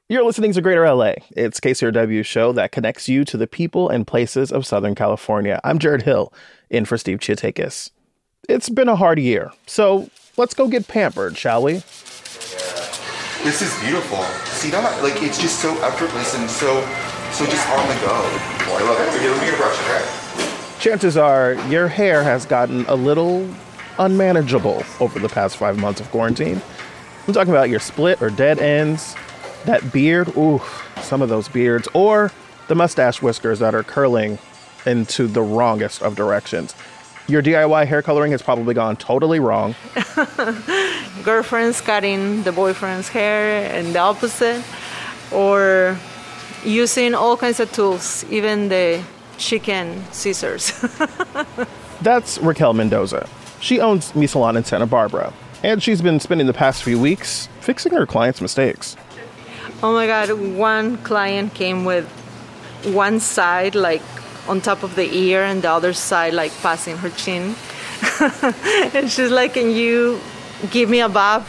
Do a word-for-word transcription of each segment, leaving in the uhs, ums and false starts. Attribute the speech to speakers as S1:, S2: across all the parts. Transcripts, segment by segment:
S1: You're listening to Greater L A. It's K C R W's show that connects you to the people and places of Southern California. I'm Jared Hill, in for Steve Chiatakis. It's been a hard year, so let's go get pampered, shall we?
S2: This is beautiful. See that? Like, it's just so effortless and so, so just on the go. I love it. Okay, let me get a brush, okay?
S1: Chances are your hair has gotten a little unmanageable over the past five months of quarantine. I'm talking about your split or dead ends, that beard, ooh, some of those beards, or the mustache whiskers that are curling into the wrongest of directions. Your D I Y hair coloring has probably gone totally wrong.
S3: Girlfriends cutting the boyfriend's hair and the opposite, or using all kinds of tools, even the chicken scissors.
S1: That's Raquel Mendoza. She owns Mi Salon in Santa Barbara, and she's been spending the past few weeks fixing her clients' mistakes.
S3: Oh my God, one client came with one side like on top of the ear and the other side like passing her chin. And she's like, can you give me a bob?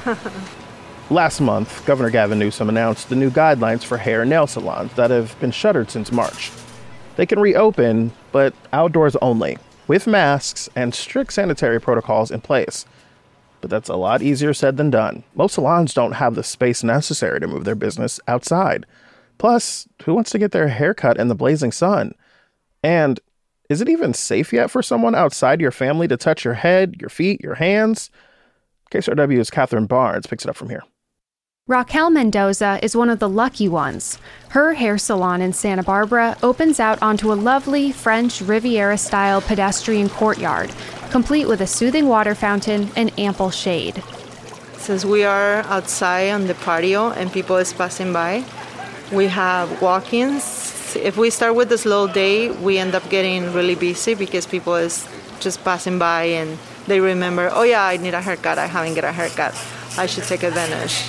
S1: Last month, Governor Gavin Newsom announced the new guidelines for hair and nail salons that have been shuttered since March. They can reopen, but outdoors only, with masks and strict sanitary protocols in place. But that's a lot easier said than done. Most salons don't have the space necessary to move their business outside. Plus, who wants to get their hair cut in the blazing sun? And is it even safe yet for someone outside your family to touch your head, your feet, your hands? K C R W's Catherine Barnes picks it up from here.
S4: Raquel Mendoza is one of the lucky ones. Her hair salon in Santa Barbara opens out onto a lovely French Riviera-style pedestrian courtyard, complete with a soothing water fountain and ample shade.
S3: Since we are outside on the patio and people is passing by, we have walk-ins. If we start with a slow day, we end up getting really busy because people is just passing by and they remember, oh yeah, I need a haircut, I haven't got a haircut, I should take advantage.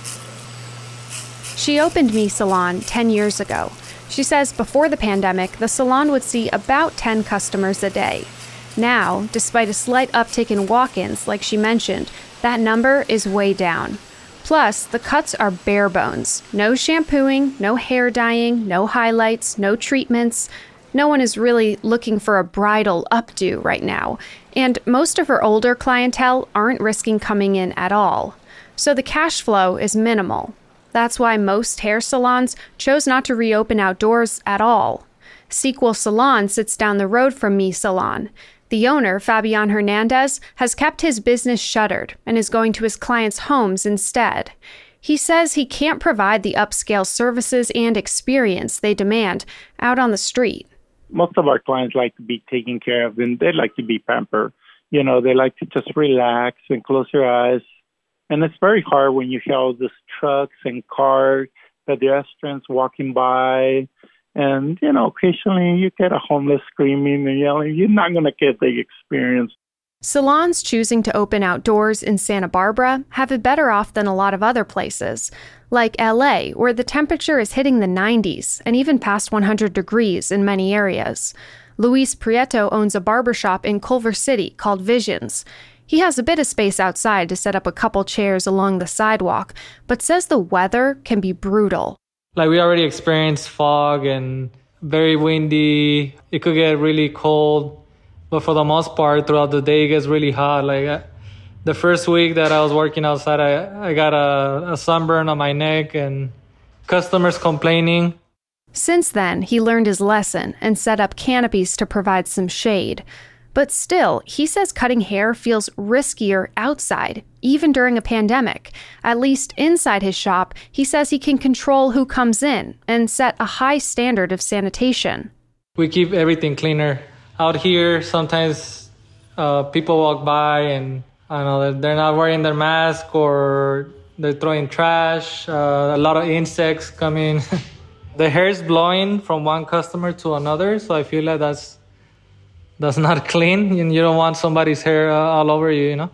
S4: She opened Mi Salon ten years ago. She says before the pandemic, the salon would see about ten customers a day. Now, despite a slight uptick in walk-ins, like she mentioned, that number is way down. Plus, the cuts are bare bones. No shampooing, no hair dyeing, no highlights, no treatments. No one is really looking for a bridal updo right now. And most of her older clientele aren't risking coming in at all. So the cash flow is minimal. That's why most hair salons chose not to reopen outdoors at all. Sequel Salon sits down the road from Mi Salon. The owner, Fabian Hernandez, has kept his business shuttered and is going to his clients' homes instead. He says he can't provide the upscale services and experience they demand out on the street.
S5: Most of our clients like to be taken care of, and they like to be pampered. You know, they like to just relax and close your eyes. And it's very hard when you hear all these trucks and cars, pedestrians walking by. And, you know, occasionally you get a homeless screaming and yelling. You're not going to get the experience.
S4: Salons choosing to open outdoors in Santa Barbara have it better off than a lot of other places, like L A, where the temperature is hitting the nineties and even past one hundred degrees in many areas. Luis Prieto owns a barbershop in Culver City called Visions. He has a bit of space outside to set up a couple chairs along the sidewalk, but says the weather can be brutal.
S6: Like, we already experienced fog and very windy. It could get really cold, but for the most part, throughout the day, it gets really hot. Like, I, the first week that I was working outside, I, I got a, a sunburn on my neck and customers complaining.
S4: Since then, he learned his lesson and set up canopies to provide some shade. But still, he says cutting hair feels riskier outside, even during a pandemic. At least inside his shop, he says he can control who comes in and set a high standard of sanitation.
S6: We keep everything cleaner. Out here, sometimes uh, people walk by and I don't know, they're not wearing their mask or they're throwing trash. Uh, a lot of insects come in. The hair is blowing from one customer to another, so I feel like that's That's not clean, and you don't want somebody's hair uh, all over you, you know?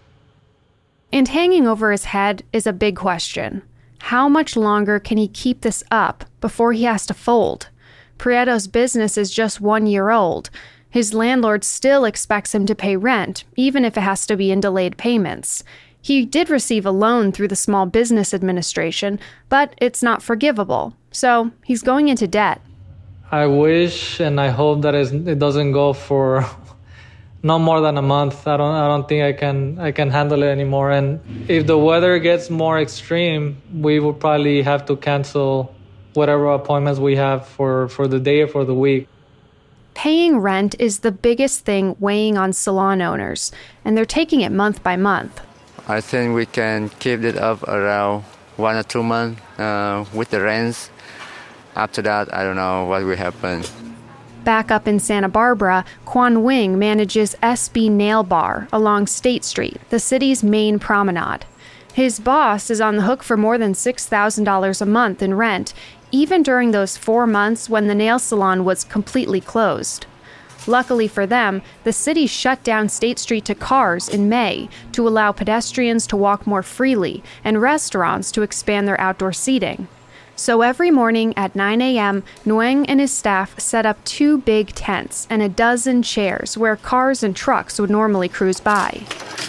S4: And hanging over his head is a big question. How much longer can he keep this up before he has to fold? Prieto's business is just one year old. His landlord still expects him to pay rent, even if it has to be in delayed payments. He did receive a loan through the Small Business Administration, but it's not forgivable, so he's going into debt.
S6: I wish and I hope that it doesn't go for no more than a month. I don't I don't think I can I can handle it anymore. And if the weather gets more extreme, we will probably have to cancel whatever appointments we have for, for the day or for the week.
S4: Paying rent is the biggest thing weighing on salon owners, and they're taking it month by month.
S7: I think we can keep it up around one or two months uh, with the rents. After that, I don't know what will happen.
S4: Back up in Santa Barbara, Quan Wing manages S B Nail Bar along State Street, the city's main promenade. His boss is on the hook for more than six thousand dollars a month in rent, even during those four months when the nail salon was completely closed. Luckily for them, the city shut down State Street to cars in May to allow pedestrians to walk more freely and restaurants to expand their outdoor seating. So every morning at nine a.m., Nguyen and his staff set up two big tents and a dozen chairs where cars and trucks would normally cruise by.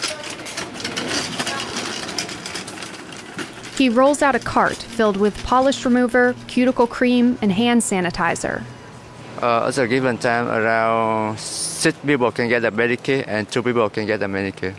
S4: He rolls out a cart filled with polish remover, cuticle cream, and hand sanitizer.
S7: Uh, at a given time, around six people can get a pedicure and two people can get a manicure.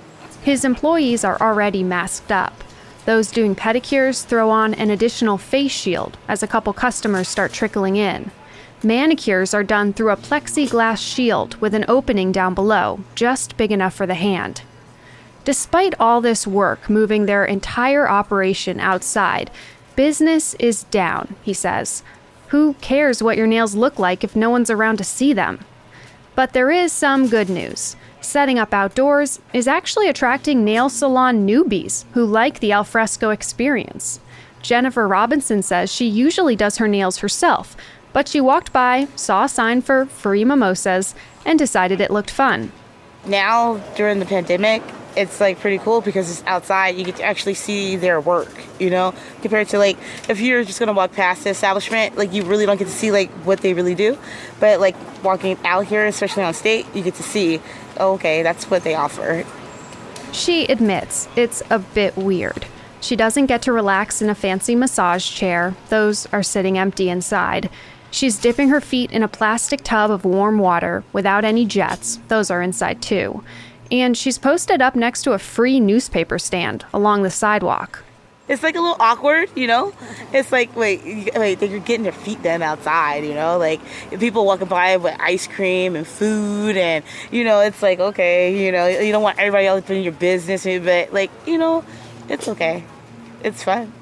S4: His employees are already masked up. Those doing pedicures throw on an additional face shield as a couple customers start trickling in. Manicures are done through a plexiglass shield with an opening down below, just big enough for the hand. Despite all this work moving their entire operation outside, business is down, he says. Who cares what your nails look like if no one's around to see them? But there is some good news. Setting up outdoors is actually attracting nail salon newbies who like the alfresco experience. Jennifer Robinson says she usually does her nails herself, but she walked by, saw a sign for free mimosas, and decided it looked fun.
S8: Now, during the pandemic, it's like pretty cool because it's outside. You get to actually see their work, you know, compared to like if you're just going to walk past the establishment, like you really don't get to see like what they really do. But like walking out here, especially on State, you get to see, oh, okay, that's what they offer.
S4: She admits it's a bit weird. She doesn't get to relax in a fancy massage chair. Those are sitting empty inside. She's dipping her feet in a plastic tub of warm water without any jets. Those are inside too. And she's posted up next to a free newspaper stand along the sidewalk.
S8: It's like a little awkward, you know? It's like, wait, wait, you're getting your feet done outside, you know? Like, people walking by with ice cream and food and, you know, it's like, okay, you know, you don't want everybody else in your business, but, like, you know, it's okay. It's fun.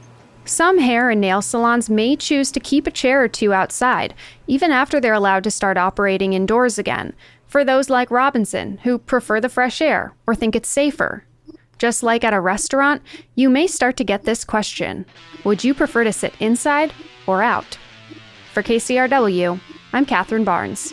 S4: Some hair and nail salons may choose to keep a chair or two outside, even after they're allowed to start operating indoors again, for those like Robinson who prefer the fresh air or think it's safer. Just like at a restaurant, you may start to get this question: would you prefer to sit inside or out? For K C R W, I'm Catherine Barnes.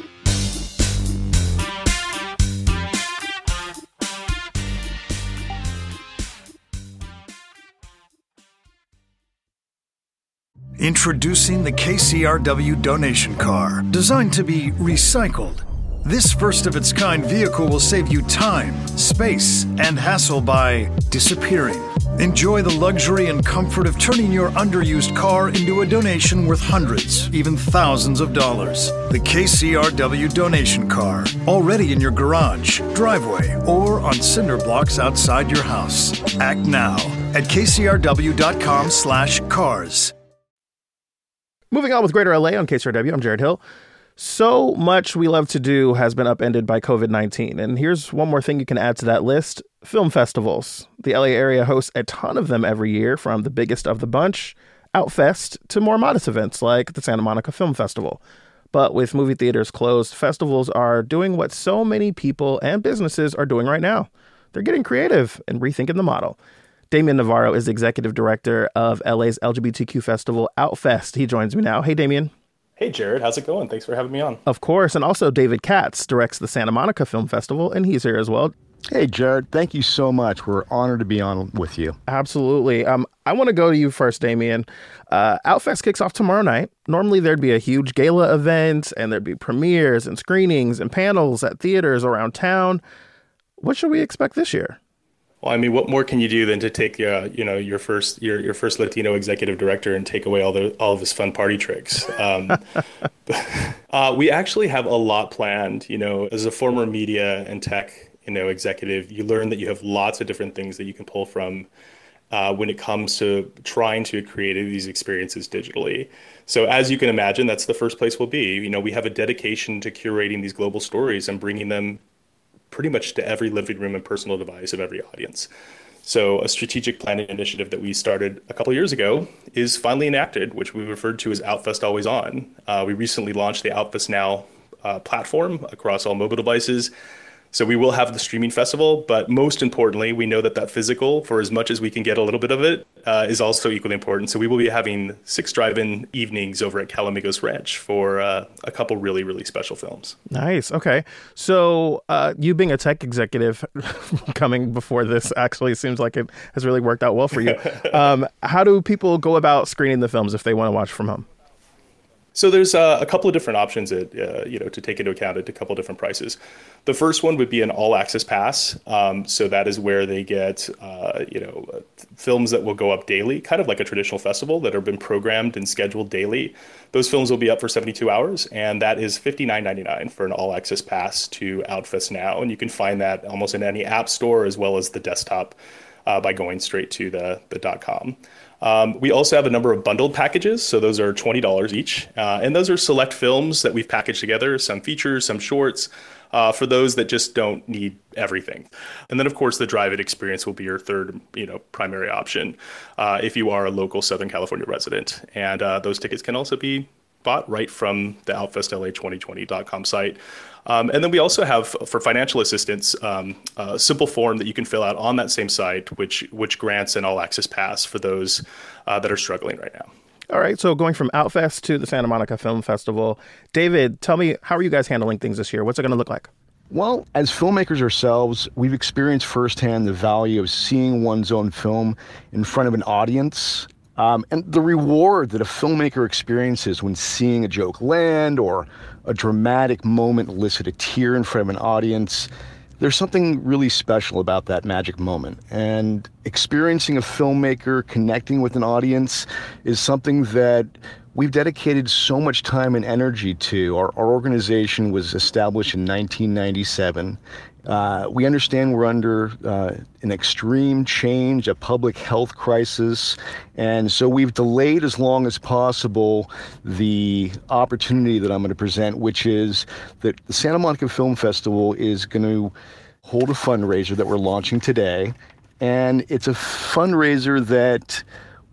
S9: Introducing the K C R W donation car, designed to be recycled. This first-of-its-kind vehicle will save you time, space, and hassle by disappearing. Enjoy the luxury and comfort of turning your underused car into a donation worth hundreds, even thousands of dollars. The K C R W donation car, already in your garage, driveway, or on cinder blocks outside your house. Act now at kcrw.com slash cars.
S1: Moving on with Greater L A on K C R W, I'm Jared Hill. So much we love to do has been upended by covid nineteen. And here's one more thing you can add to that list: film festivals. The L A area hosts a ton of them every year, from the biggest of the bunch, Outfest, to more modest events like the Santa Monica Film Festival. But with movie theaters closed, festivals are doing what so many people and businesses are doing right now. They're getting creative and rethinking the model. Damien Navarro is the executive director of L A's L G B T Q festival, Outfest. He joins me now. Hey, Damien.
S10: Hey, Jared. How's it going? Thanks for having me on.
S1: Of course. And also David Katz directs the Santa Monica Film Festival, and he's here as well.
S11: Hey, Jared. Thank you so much. We're honored to be on with you.
S1: Absolutely. Um, I want to go to you first, Damien. Uh, Outfest kicks off tomorrow night. Normally, there'd be a huge gala event, and there'd be premieres and screenings and panels at theaters around town. What should we expect this year?
S10: Well, I mean, what more can you do than to take, uh, you know, your first your your first Latino executive director and take away all the all of his fun party tricks? Um, uh, we actually have a lot planned. You know, as a former media and tech, you know, executive, you learn that you have lots of different things that you can pull from uh, when it comes to trying to create these experiences digitally. So as you can imagine, that's the first place we'll be. You know, we have a dedication to curating these global stories and bringing them pretty much to every living room and personal device of every audience. So a strategic planning initiative that we started a couple of years ago is finally enacted, which we referred to as OutFest Always On. Uh, we recently launched the OutFest Now uh, platform across all mobile devices. So we will have the streaming festival, but most importantly, we know that that physical, for as much as we can get a little bit of it, uh, is also equally important. So we will be having six drive-in evenings over at Calamigos Ranch for uh, a couple really, really special films.
S1: Nice. Okay. So uh, you being a tech executive coming before this actually seems like it has really worked out well for you. Um, how do people go about screening the films if they want to watch from home?
S10: So there's uh, a couple of different options that, uh, you know, to take into account at a couple of different prices. The first one would be an all access pass. Um, so that is where they get, uh, you know, uh, films that will go up daily, kind of like a traditional festival that have been programmed and scheduled daily. Those films will be up for seventy-two hours, and that is fifty-nine ninety-nine for an all access pass to OutFest Now. And you can find that almost in any app store as well as the desktop uh, by going straight to the, the .com. Um, we also have a number of bundled packages, so those are twenty dollars each, uh, and those are select films that we've packaged together, some features, some shorts, uh, for those that just don't need everything. And then, of course, the drive-in experience will be your third, you know, primary option uh, if you are a local Southern California resident, and uh, those tickets can also be bought right from the outfest L A twenty twenty dot com site. Um, and then we also have, for financial assistance, um, a simple form that you can fill out on that same site, which which grants an all-access pass for those uh, that are struggling right now.
S1: All right, so going from OutFest to the Santa Monica Film Festival, David, tell me, how are you guys handling things this year? What's it going to look like?
S11: Well, as filmmakers ourselves, we've experienced firsthand the value of seeing one's own film in front of an audience. Um, and the reward that a filmmaker experiences when seeing a joke land or a dramatic moment elicit a tear in front of an audience, there's something really special about that magic moment. And experiencing a filmmaker connecting with an audience is something that we've dedicated so much time and energy to. Our, our organization was established in nineteen ninety-seven. Uh, we understand we're under uh, an extreme change, a public health crisis, and so we've delayed as long as possible the opportunity that I'm going to present, which is that the Santa Monica Film Festival is going to hold a fundraiser that we're launching today, and it's a fundraiser that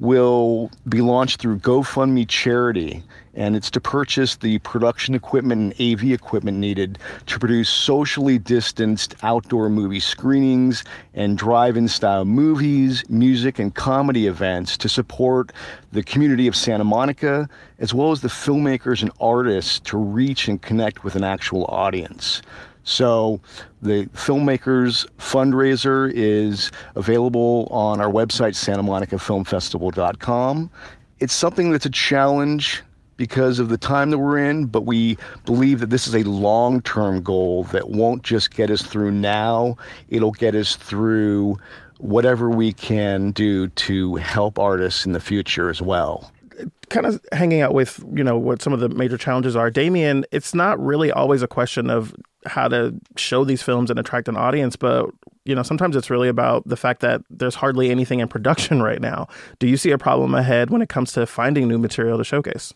S11: will be launched through GoFundMe charity, and it's to purchase the production equipment and A V equipment needed to produce socially distanced outdoor movie screenings and drive-in style movies, music, and comedy events to support the community of Santa Monica, as well as the filmmakers and artists to reach and connect with an actual audience. So the Filmmakers fundraiser is available on our website, santa monica film festival dot com. It's something that's a challenge because of the time that we're in, but we believe that this is a long-term goal that won't just get us through now, it'll get us through whatever we can do to help artists in the future as well.
S1: Kind of hanging out with, you know, what some of the major challenges are. Damien, it's not really always a question of how to show these films and attract an audience, but, you know, sometimes it's really about the fact that there's hardly anything in production right now. Do you see a problem ahead when it comes to finding new material to showcase?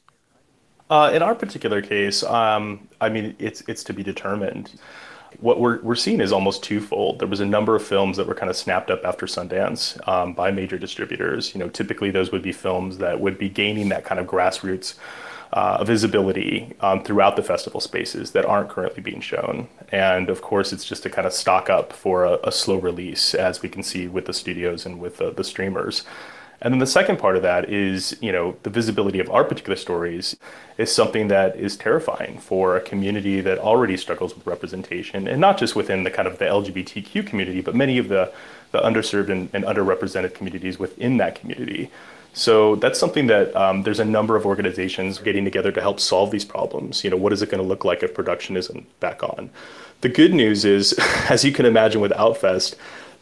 S10: Uh, in our particular case, um, I mean, it's it's to be determined. What we're we're seeing is almost twofold. There was a number of films that were kind of snapped up after Sundance um, by major distributors. You know, typically those would be films that would be gaining that kind of grassroots uh, visibility um, throughout the festival spaces that aren't currently being shown. And of course, it's just to kind of stock up for a, a slow release, as we can see with the studios and with uh, the streamers. And then the second part of that is, you know, the visibility of our particular stories is something that is terrifying for a community that already struggles with representation, and not just within the kind of the L G B T Q community, but many of the, the underserved and, and underrepresented communities within that community. So that's something that um, there's a number of organizations getting together to help solve these problems. You know, what is it going to look like if production isn't back on? The good news is, as you can imagine with OutFest,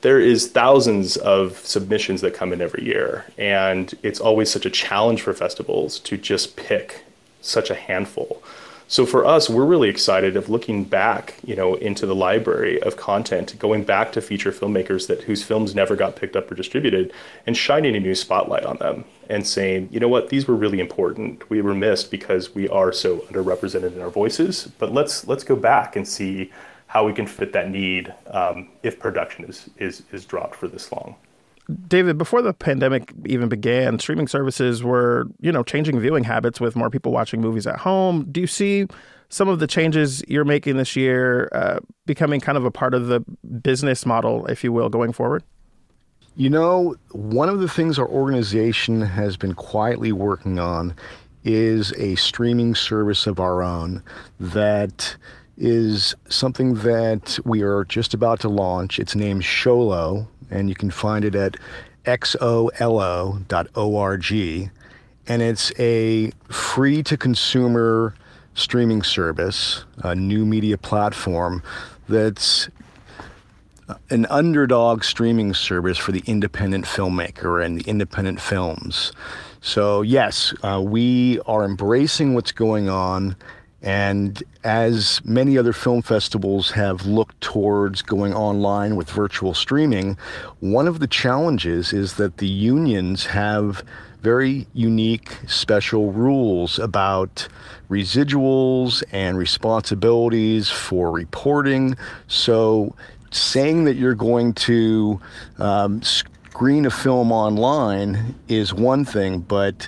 S10: there is thousands of submissions that come in every year, and it's always such a challenge for festivals to just pick such a handful. So for us, we're really excited of looking back, you know, into the library of content, going back to feature filmmakers that whose films never got picked up or distributed, and shining a new spotlight on them and saying, you know what, these were really important. We were missed because we are so underrepresented in our voices, but let's let's go back and see how we can fit that need um, if production is, is is dropped for this long.
S1: David, before the pandemic even began, streaming services were, you know, changing viewing habits with more people watching movies at home. Do you see some of the changes you're making this year uh, becoming kind of a part of the business model, if you will, going forward?
S11: You know, one of the things our organization has been quietly working on is a streaming service of our own that is something that we are just about to launch. It's named Xolo, and you can find it at x o l o dot org. And it's a free-to-consumer streaming service, a new media platform that's an underdog streaming service for the independent filmmaker and the independent films. So yes, uh, we are embracing what's going on. And as many other film festivals have looked towards going online with virtual streaming, one of the challenges is that the unions have very unique special rules about residuals and responsibilities for reporting. So saying that you're going to um, screen a film online is one thing, but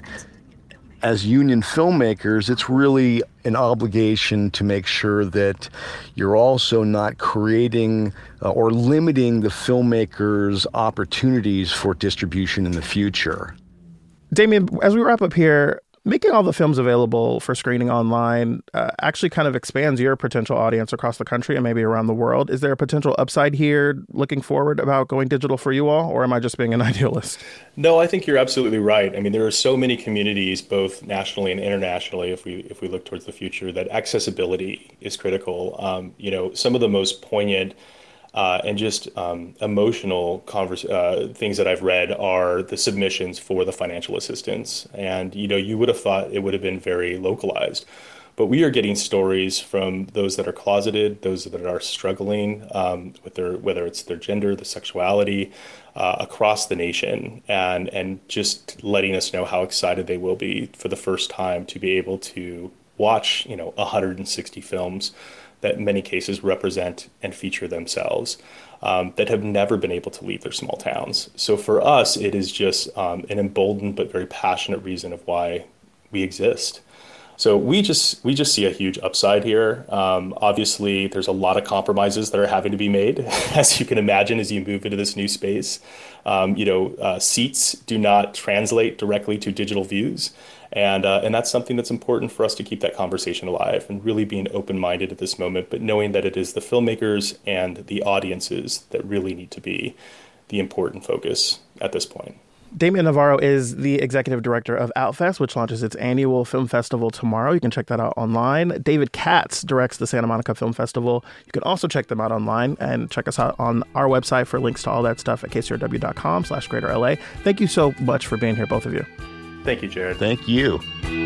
S11: as union filmmakers, it's really an obligation to make sure that you're also not creating uh, or limiting the filmmakers' opportunities for distribution in the future.
S1: Damien, as we wrap up here, making all the films available for screening online uh, actually kind of expands your potential audience across the country and maybe around the world. Is there a potential upside here looking forward about going digital for you all, or am I just being an idealist?
S10: No, I think you're absolutely right. I mean, there are so many communities, both nationally and internationally, if we if we look towards the future, that accessibility is critical. Um, you know, some of the most poignant Uh, and just um, emotional converse, uh, things that I've read are the submissions for the financial assistance. And, you know, you would have thought it would have been very localized. But we are getting stories from those that are closeted, those that are struggling um, with their, whether it's their gender, the sexuality, uh, across the nation, and, and just letting us know how excited they will be for the first time to be able to watch, you know, one hundred sixty films that in many cases represent and feature themselves, um, that have never been able to leave their small towns. So for us, it is just um, an emboldened but very passionate reason of why we exist. So we just we just see a huge upside here. Um, obviously, there's a lot of compromises that are having to be made, as you can imagine, as you move into this new space. Um, you know, uh, seats do not translate directly to digital views. And uh, and that's something that's important for us to keep that conversation alive and really being open-minded at this moment, but knowing that it is the filmmakers and the audiences that really need to be the important focus at this point.
S1: Damien Navarro is the executive director of Outfest, which launches its annual film festival tomorrow. You can check that out online. David Katz directs the Santa Monica Film Festival. You can also check them out online and check us out on our website for links to all that stuff at k c r w dot com slash greater L A. Thank you so much for being here, both of you.
S10: Thank you, Jared.
S11: Thank you.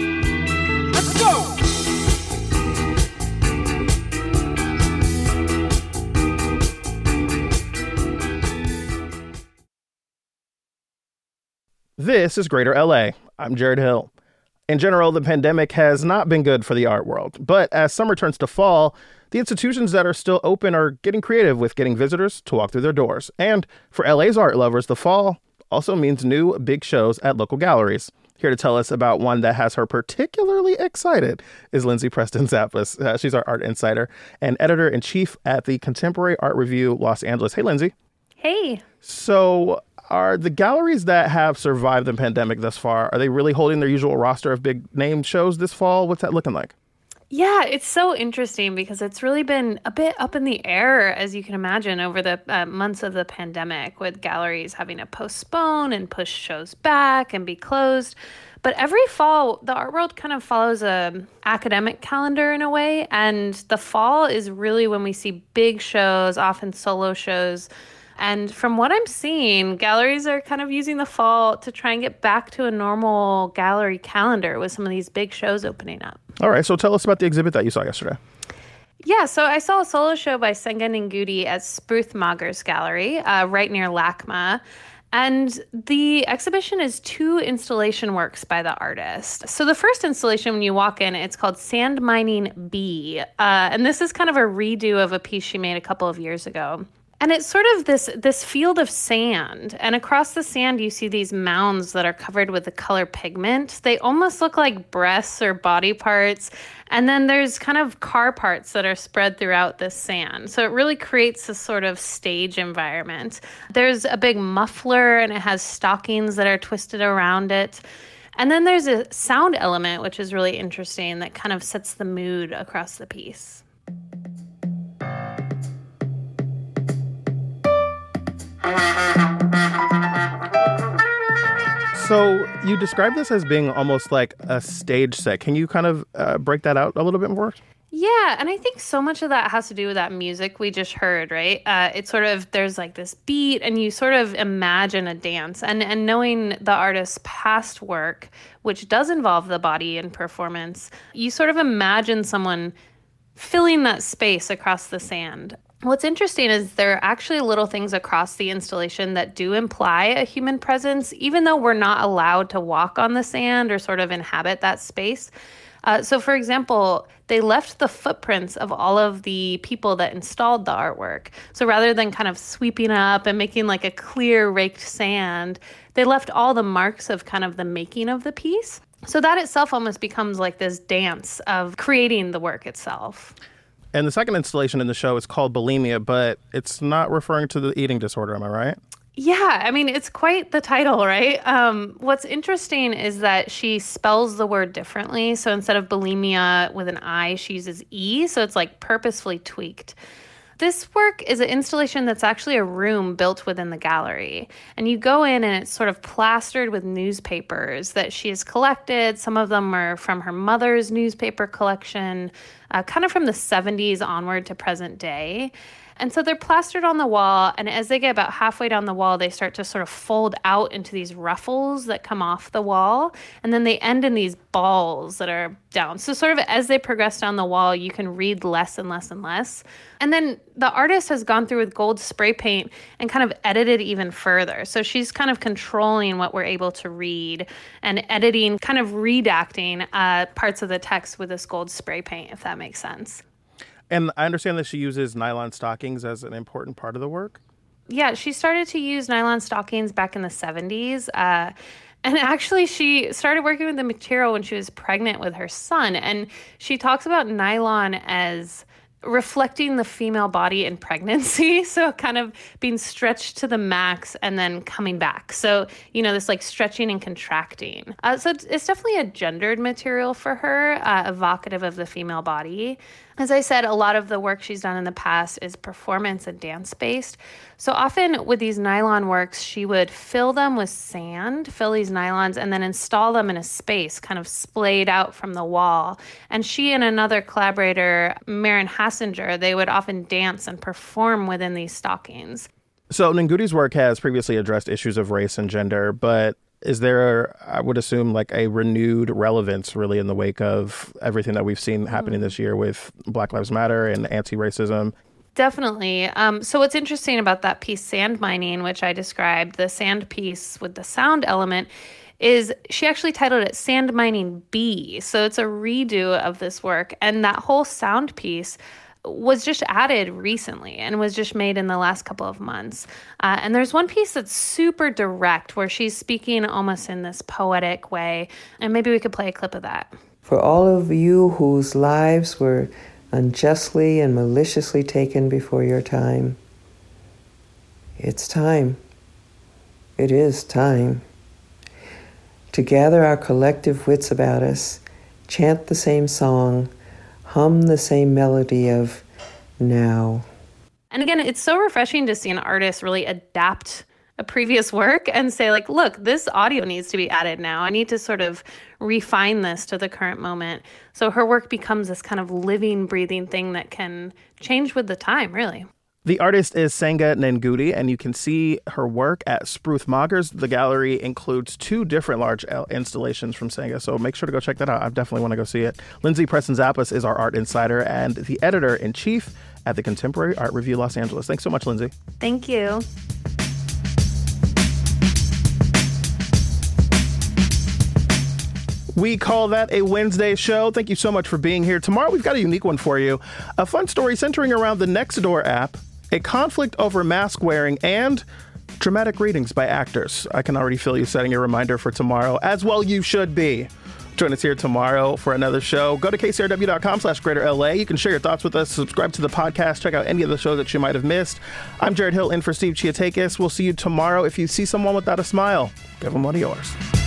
S12: Let's go!
S1: This is Greater L A. I'm Jared Hill. In general, the pandemic has not been good for the art world. But as summer turns to fall, the institutions that are still open are getting creative with getting visitors to walk through their doors. And for L A's art lovers, the fall also means new big shows at local galleries. Here to tell us about one that has her particularly excited is Lindsay Preston Zappis. Uh, she's our art insider and editor-in-chief at the Contemporary Art Review Los Angeles. Hey, Lindsay.
S4: Hey.
S1: So are the galleries that have survived the pandemic thus far, are they really holding their usual roster of big name shows this fall? What's that looking like?
S13: Yeah, it's so interesting because it's really been a bit up in the air, as you can imagine, over the uh, months of the pandemic, with galleries having to postpone and push shows back and be closed. But every fall, the art world kind of follows a academic calendar in a way, and the fall is really when we see big shows, often solo shows, And from what I'm seeing, galleries are kind of using the fall to try and get back to a normal gallery calendar with some of these big shows opening up.
S1: All right, so tell us about the exhibit that you saw yesterday.
S13: Yeah, so I saw a solo show by Senga Ngudi at Spruthmagers Gallery, uh, right near LACMA. And the exhibition is two installation works by the artist. So the first installation, when you walk in, it's called Sand Mining B. Uh, and this is kind of a redo of a piece she made a couple of years ago. And it's sort of this this field of sand. And across the sand, you see these mounds that are covered with the color pigment. They almost look like breasts or body parts. And then there's kind of car parts that are spread throughout this sand. So it really creates this sort of stage environment. There's a big muffler, and it has stockings that are twisted around it. And then there's a sound element, which is really interesting, that kind of sets the mood across the piece.
S1: So you described this as being almost like a stage set. Can you kind of uh, break that out a little bit more?
S13: Yeah, and I think so much of that has to do with that music we just heard, right? Uh, it's sort of, there's like this beat, and you sort of imagine a dance. And, and knowing the artist's past work, which does involve the body and performance, you sort of imagine someone filling that space across the sand. What's interesting is there are actually little things across the installation that do imply a human presence, even though we're not allowed to walk on the sand or sort of inhabit that space. Uh, so, for example, they left the footprints of all of the people that installed the artwork. So rather than kind of sweeping up and making like a clear raked sand, they left all the marks of kind of the making of the piece. So that itself almost becomes like this dance of creating the work itself.
S1: And the second installation in the show is called Bulimia, but it's not referring to the eating disorder, am I right?
S13: Yeah, I mean, it's quite the title, right? Um, what's interesting is that she spells the word differently. So instead of bulimia with an I, she uses E, so it's like purposefully tweaked. This work is an installation that's actually a room built within the gallery. And you go in and it's sort of plastered with newspapers that she has collected. Some of them are from her mother's newspaper collection, uh, kind of from the seventies onward to present day. And so they're plastered on the wall, and as they get about halfway down the wall, they start to sort of fold out into these ruffles that come off the wall, and then they end in these balls that are down. So sort of as they progress down the wall, you can read less and less and less. And then the artist has gone through with gold spray paint and kind of edited even further. So she's kind of controlling what we're able to read and editing, kind of redacting uh, parts of the text with this gold spray paint, if that makes sense.
S1: And I understand that she uses nylon stockings as an important part of the work.
S13: Yeah, she started to use nylon stockings back in the seventies. Uh, and actually, she started working with the material when she was pregnant with her son. And she talks about nylon as reflecting the female body in pregnancy. So kind of being stretched to the max and then coming back. So, you know, this like stretching and contracting. Uh, so it's, it's definitely a gendered material for her, uh, evocative of the female body. As I said, a lot of the work she's done in the past is performance and dance-based. So often with these nylon works, she would fill them with sand, fill these nylons, and then install them in a space kind of splayed out from the wall. And she and another collaborator, Maren Hassinger, they would often dance and perform within these stockings.
S1: So Ngudi's work has previously addressed issues of race and gender, but is there, I would assume, like a renewed relevance really in the wake of everything that we've seen happening this year with Black Lives Matter and anti-racism?
S13: Definitely. Um, so what's interesting about that piece, Sand Mining, which I described, the sand piece with the sound element, is she actually titled it Sand Mining B. So it's a redo of this work. And that whole sound piece was just added recently and was just made in the last couple of months. Uh, and there's one piece that's super direct where she's speaking almost in this poetic way. And maybe we could play a clip of that.
S14: For all of you whose lives were unjustly and maliciously taken before your time, it's time. It is time to gather our collective wits about us, chant the same song, hum the same melody of now.
S13: And again, it's so refreshing to see an artist really adapt a previous work and say, like, look, this audio needs to be added now. I need to sort of refine this to the current moment. So her work becomes this kind of living, breathing thing that can change with the time, really.
S1: The artist is Senga Nengudi, and you can see her work at Spruth Moggers. The gallery includes two different large installations from Senga, so make sure to go check that out. I definitely want to go see it. Lindsay Preston-Zappas is our art insider and the editor-in-chief at the Contemporary Art Review Los Angeles. Thanks so much, Lindsay.
S13: Thank you.
S1: We call that a Wednesday show. Thank you so much for being here. Tomorrow, we've got a unique one for you. A fun story centering around the Nextdoor app, a conflict over mask wearing, and dramatic readings by actors. I can already feel you setting a reminder for tomorrow, as well you should be. Join us here tomorrow for another show. Go to K C R W dot com slash greater L A. You can share your thoughts with us, subscribe to the podcast, check out any of the shows that you might have missed. I'm Jared Hill in for Steve Chiatakis. We'll see you tomorrow. If you see someone without a smile, give them one of yours.